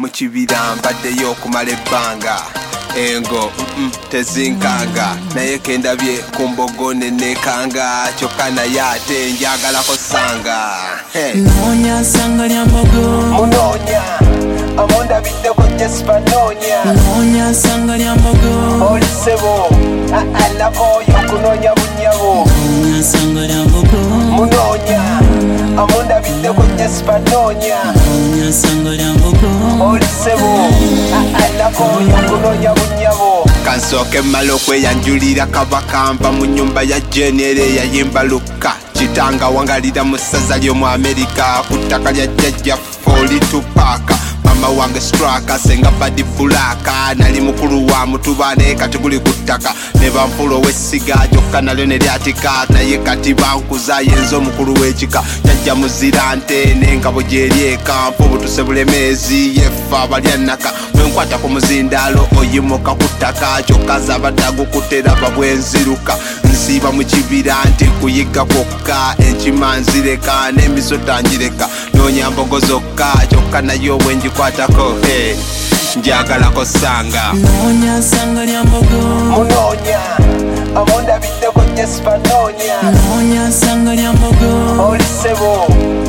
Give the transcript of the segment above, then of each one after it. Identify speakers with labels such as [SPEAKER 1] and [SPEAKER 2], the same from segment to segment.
[SPEAKER 1] Mukibira mbaddeyo okumala ebbanga engo tezinkanga naye kendabye ku mbogo nenekanga kyokka naye ate njagalako sanga
[SPEAKER 2] Noonya sanga lya mbogo
[SPEAKER 1] munoonya amundabiddeko jesipa noonya
[SPEAKER 2] Noonya sanga lya mbogo
[SPEAKER 1] oli ssebo alakooyo okunoonya bunnyabo
[SPEAKER 2] Noonya sanga lya mbogo
[SPEAKER 1] munoonya amundabiddeko jesipa noonya
[SPEAKER 2] Noonya sanga lya mbogo
[SPEAKER 1] oli ssebo alakooyo okunoonya bunnyabo kansooke mmala okweyanjulira kabaka nva mu nnyumba ya jenere eyayimba luka kitanga wangalira mu ssaza ly'omu Amerika ku ttaka lya jjajjaffe oli Tupac mama wange straka senga badi bulaka nali mukulu wa mutuba naye kati guli ku ttaka ne bampulo w'essiga kyokka nalyo ne lyatika naye kati bankuza yenza omukulu w'ekika jjajja muzira nte n'engabo gy'eryeka mpubutuse bulemeezi yefa abalyannaka bwenkwata ku muzindaalo oyimuka ku ttaka kyokka zabaddago kuteraba bwenziruka nsiiba mu kibira nti kuyiga kwokka enkima nzireka n'emiso tangireka noonya mbogo zokka kyokka nayo bwengikwatako njagalako sanga
[SPEAKER 2] Noonya sanga lya mbogo
[SPEAKER 1] munoonya amundabiddeko jesipa noonya
[SPEAKER 2] Noonya sanga lya mbogo
[SPEAKER 1] oli ssebo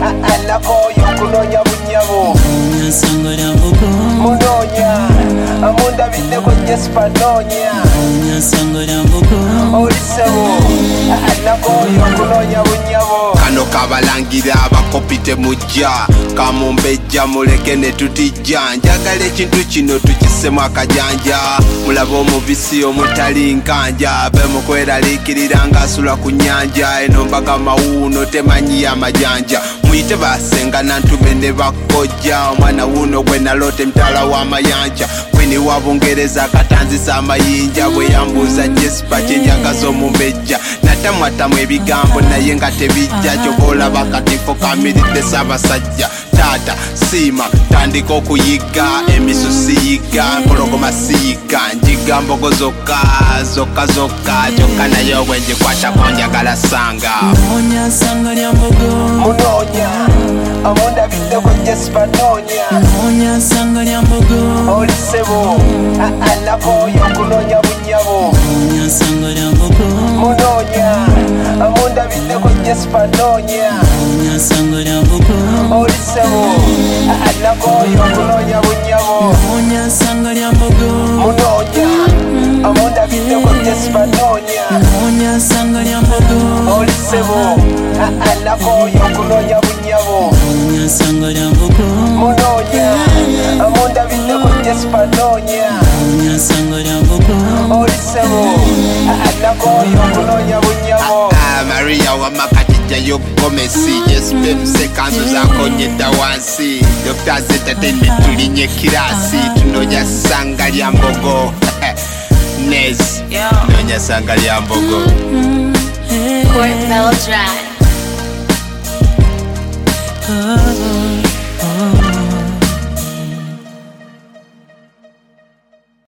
[SPEAKER 1] alakooyo okunoonya bunnyabo
[SPEAKER 2] Noonya sanga lya mbogo
[SPEAKER 1] munoonya amundabiddeko jesipa noonya
[SPEAKER 2] Noonya sanga lya mbogo
[SPEAKER 1] oli ssebo alakooyo okunoonya bunnyabo kano kabalangira abakopite mujja kamumbejja muleke ne tutijja njagala ekintu kino tukissemu akajanja mulaba omubisi omutali nkanja bemukweraliikirira ng'asula ku nnyanja eno mbaga mawuuno temanyi amajanja muyite basengana ntume ne bakojja omwana wuuno gwe naloota emitala w'amayanja kwini wa Bungereza akatanzisa amayinja bwe yambuuza jesipa kyenjagaza omumbejja natamwatamu ebigambo naye nga tebijja ky'oba olaba katifo kamiridde Ssaabasajja taata siima tandika okuyiga emisu siyiga mpologoma siyiga njiga mbogo zokka kyokka naye obwenjikwatako njagala sanga
[SPEAKER 2] Noonya sanga lya mbogo
[SPEAKER 1] munoonya amundabiddeko jesipa noonya
[SPEAKER 2] Noonya sanga lya mbogo
[SPEAKER 1] oli ssebo alakooyo okunoonya bunnyabo
[SPEAKER 2] Noonya sanga lya mbogo
[SPEAKER 1] munoonya amundabiddeko jesipa noonya
[SPEAKER 2] Noonya sanga lya mbogo
[SPEAKER 1] oli ssebo alakooyo okunoonya bunnyabo
[SPEAKER 2] Noonya sanga lya mbogo
[SPEAKER 1] munoonya amundabiddeko jesipa noonya
[SPEAKER 2] Noonya sanga lya mbogo
[SPEAKER 1] oli ssebo alakooyo okunoonya bunnyabo
[SPEAKER 2] Noonya sanga lya mbogo
[SPEAKER 1] munoonya amundabiddeko jesipa noonya
[SPEAKER 2] Noonya sanga lya mbogo
[SPEAKER 1] oli ssebo alakooyo okunoonya bunnyabo Maria wamakatijjayo gomesi jesipemuse kanzu zakonyedda wansi Dr. Entertainment tulinye kirasi tunoonya sanga lya mbogo Nez noonya sanga lya mbogo
[SPEAKER 3] Port Bell Drive.